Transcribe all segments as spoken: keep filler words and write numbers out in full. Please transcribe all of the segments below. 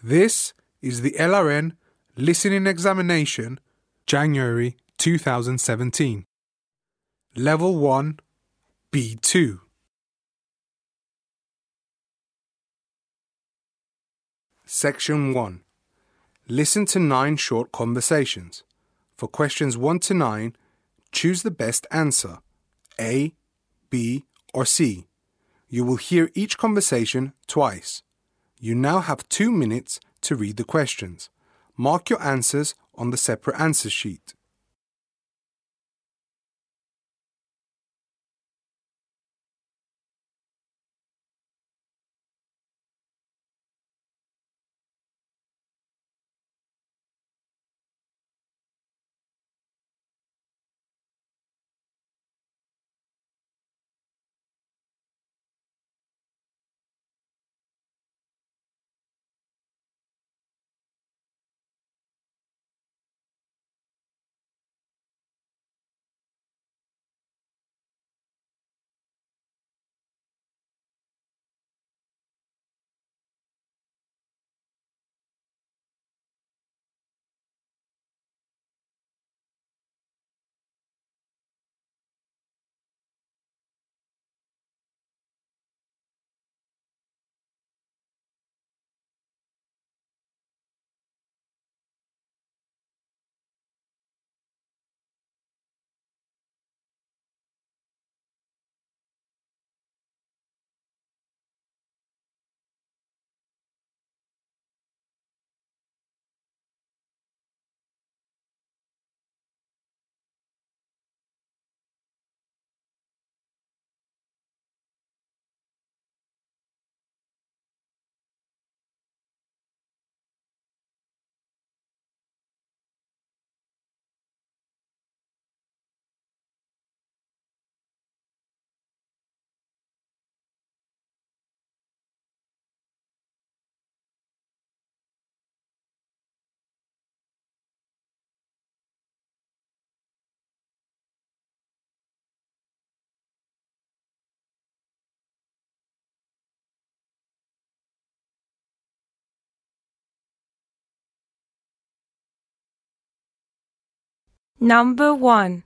This is the L R N Listening Examination, January two thousand seventeen. Level one, B two. Section one. Listen to nine short conversations. For questions one to nine, choose the best answer, A, B, or C. You will hear each conversation twice. You now have two minutes to read the questions. Mark your answers on the separate answer sheet. Number one.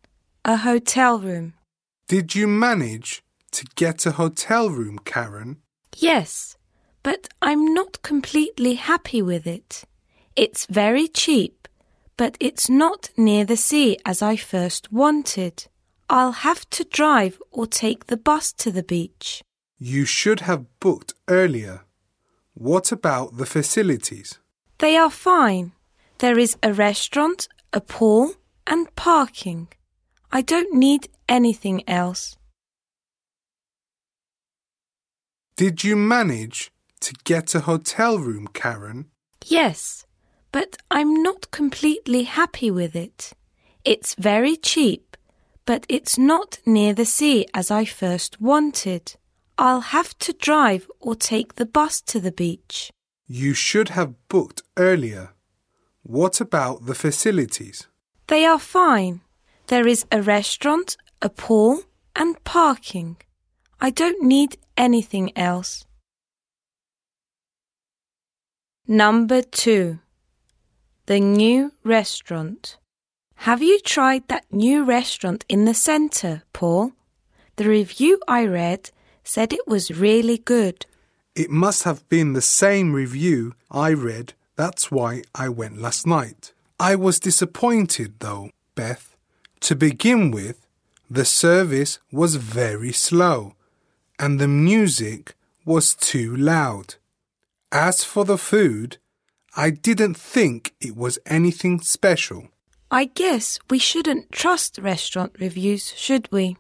A hotel room. Did you manage to get a hotel room, Karen? Yes, but I'm not completely happy with it. It's very cheap, but it's not near the sea as I first wanted. I'll have to drive or take the bus to the beach. You should have booked earlier. What about the facilities? They are fine. There is a restaurant, a pool, and parking. I don't need anything else. Did you manage to get a hotel room, Karen? Yes, but I'm not completely happy with it. It's very cheap, but it's not near the sea as I first wanted. I'll have to drive or take the bus to the beach. You should have booked earlier. What about the facilities? They are fine. There is a restaurant, a pool, and parking. I don't need anything else. Number two. The new restaurant. Have you tried that new restaurant in the centre, Paul? The review I read said it was really good. It must have been the same review I read. That's why I went last night. I was disappointed though, Beth. To begin with, the service was very slow and the music was too loud. As for the food, I didn't think it was anything special. I guess we shouldn't trust restaurant reviews, should we?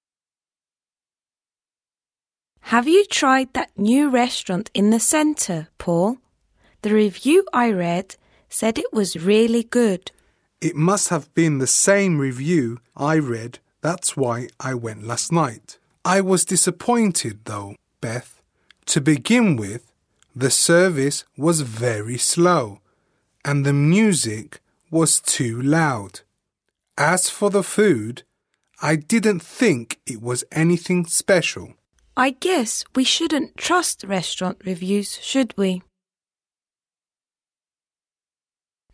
Have you tried that new restaurant in the centre, Paul? The review I read said it was really good. It must have been the same review I read. That's why I went last night. I was disappointed though, Beth. To begin with, the service was very slow and the music was too loud. As for the food, I didn't think it was anything special. I guess we shouldn't trust restaurant reviews, should we?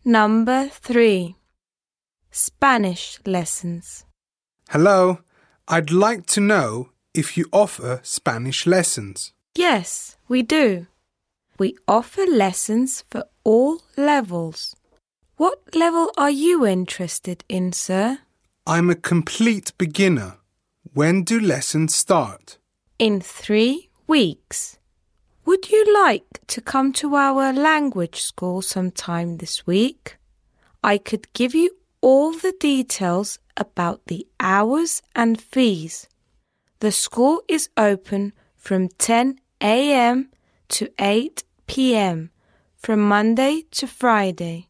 Number three. Spanish lessons. Hello, I'd like to know if you offer Spanish lessons. Yes, we do. We offer lessons for all levels. What level are you interested in, sir? I'm a complete beginner. When do lessons start? In three weeks. Would you like to come to our language school sometime this week? I could give you all the details about the hours and fees. The school is open from ten a.m. to eight p.m. from Monday to Friday.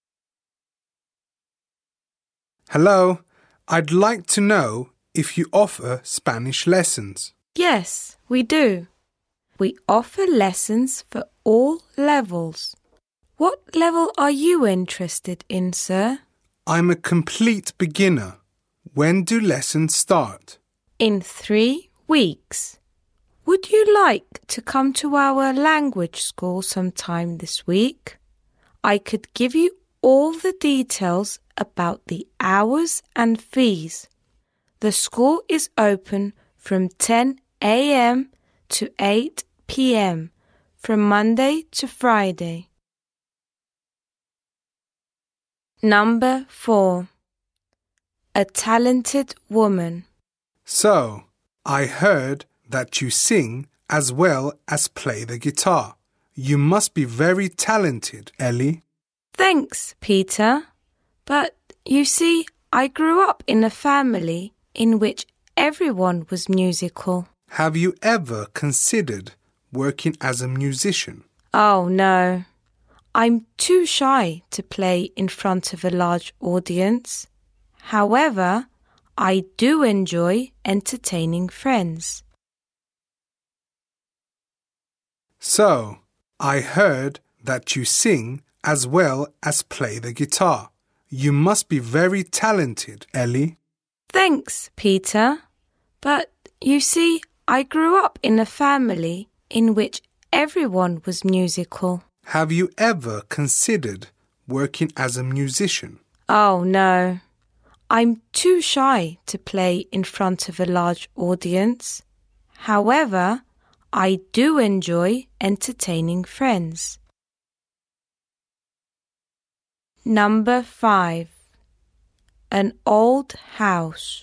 Hello, I'd like to know if you offer Spanish lessons. Yes, we do. We offer lessons for all levels. What level are you interested in, sir? I'm a complete beginner. When do lessons start? In three weeks. Would you like to come to our language school sometime this week? I could give you all the details about the hours and fees. The school is open from ten a.m. to eight p.m. from Monday to Friday. Number four. A talented woman. So, I heard that you sing as well as play the guitar. You must be very talented, Ellie. Thanks, Peter. But, you see, I grew up in a family in which everyone was musical. Have you ever considered working as a musician? Oh, no. I'm too shy to play in front of a large audience. However, I do enjoy entertaining friends. So, I heard that you sing as well as play the guitar. You must be very talented, Ellie. Thanks, Peter. But, you see, I grew up in a family in which everyone was musical. Have you ever considered working as a musician? Oh, no. I'm too shy to play in front of a large audience. However, I do enjoy entertaining friends. Number five. An old house.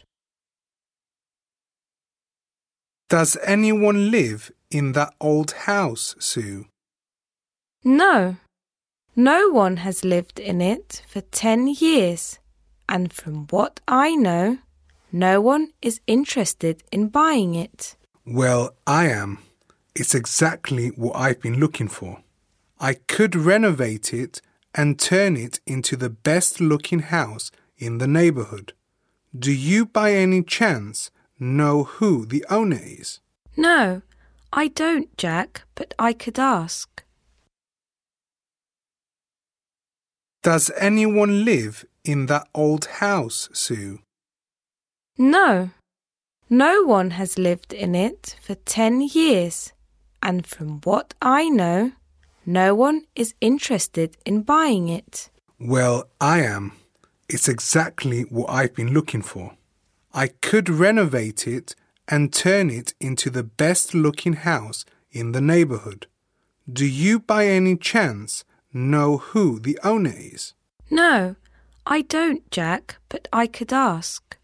Does anyone live in that old house, Sue? No. No one has lived in it for ten years. And from what I know, no one is interested in buying it. Well, I am. It's exactly what I've been looking for. I could renovate it and turn it into the best-looking house in the neighborhood. Do you by any chance know who the owner is? No, I don't, Jack, but I could ask. Does anyone live in that old house, Sue? No. No one has lived in it for ten years. And from what I know, no one is interested in buying it. Well, I am. It's exactly what I've been looking for. I could renovate it and turn it into the best-looking house in the neighborhood. Do you by any chance know who the owner is? No, I don't, Jack, but I could ask.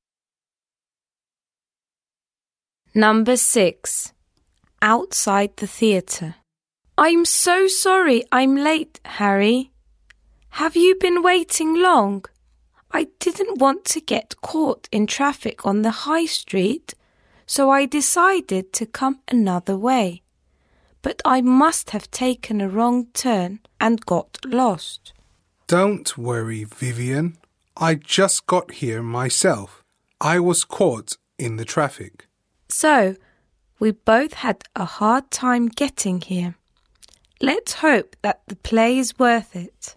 Number six. Outside the theatre. I'm so sorry I'm late, Harry. Have you been waiting long? I didn't want to get caught in traffic on the high street, so I decided to come another way. But I must have taken a wrong turn and got lost. Don't worry, Vivian. I just got here myself. I was caught in the traffic. So, we both had a hard time getting here. Let's hope that the play is worth it.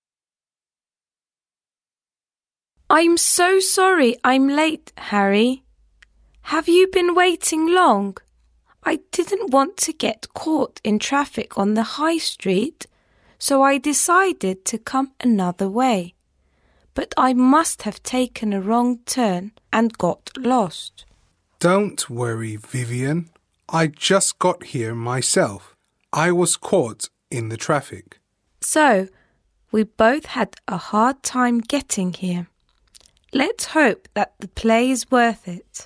I'm so sorry I'm late, Harry. Have you been waiting long? I didn't want to get caught in traffic on the high street, so I decided to come another way. But I must have taken a wrong turn and got lost. Don't worry, Vivian. I just got here myself. I was caught in the traffic. So, we both had a hard time getting here. Let's hope that the play is worth it.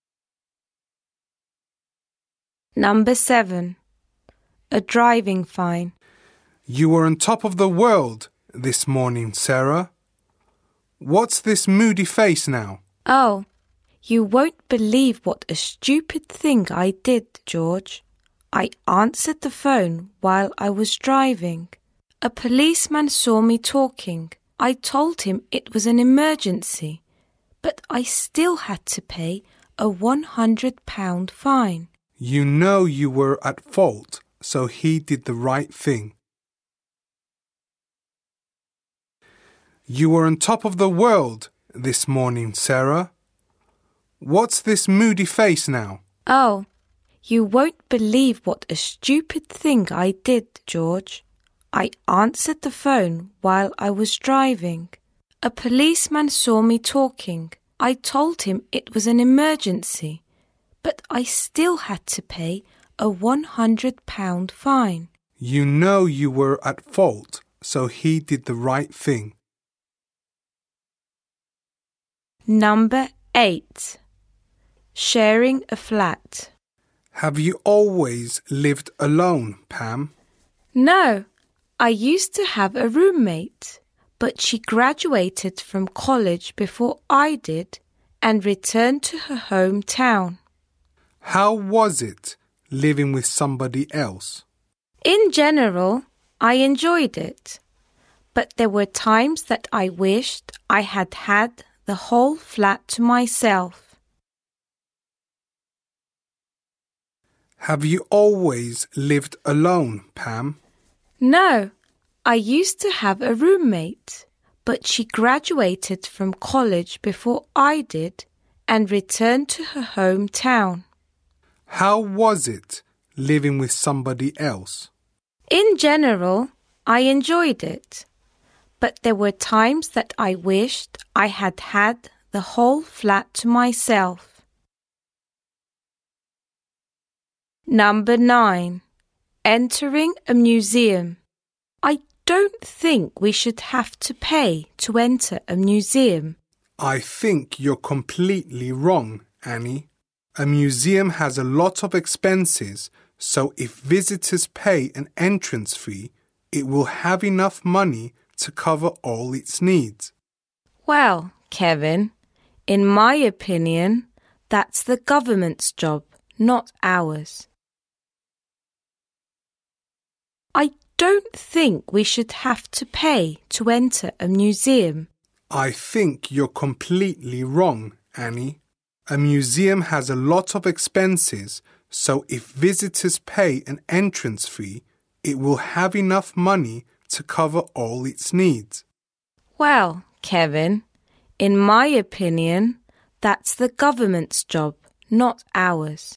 Number seven. A driving fine. You were on top of the world this morning, Sarah. What's this moody face now? Oh, you won't believe what a stupid thing I did, George. I answered the phone while I was driving. A policeman saw me talking. I told him it was an emergency, but I still had to pay a one hundred pound fine. You know you were at fault, so he did the right thing. You were on top of the world this morning, Sarah. What's this moody face now? Oh, you won't believe what a stupid thing I did, George. I answered the phone while I was driving. A policeman saw me talking. I told him it was an emergency, but I still had to pay a one hundred pound fine. You know you were at fault, so he did the right thing. Number eight. Sharing a flat. Have you always lived alone, Pam? No, I used to have a roommate, but she graduated from college before I did and returned to her hometown. How was it living with somebody else? In general, I enjoyed it, but there were times that I wished I had had the whole flat to myself. Have you always lived alone, Pam? No, I used to have a roommate, but she graduated from college before I did and returned to her hometown. How was it living with somebody else? In general, I enjoyed it, but there were times that I wished I had had the whole flat to myself. Number nine. Entering a museum. I don't think we should have to pay to enter a museum. I think you're completely wrong, Annie. A museum has a lot of expenses, so if visitors pay an entrance fee, it will have enough money to cover all its needs. Well, Kevin, in my opinion, that's the government's job, not ours. I don't think we should have to pay to enter a museum. I think you're completely wrong, Annie. A museum has a lot of expenses, so if visitors pay an entrance fee, it will have enough money to cover all its needs. Well, Kevin, in my opinion, that's the government's job, not ours.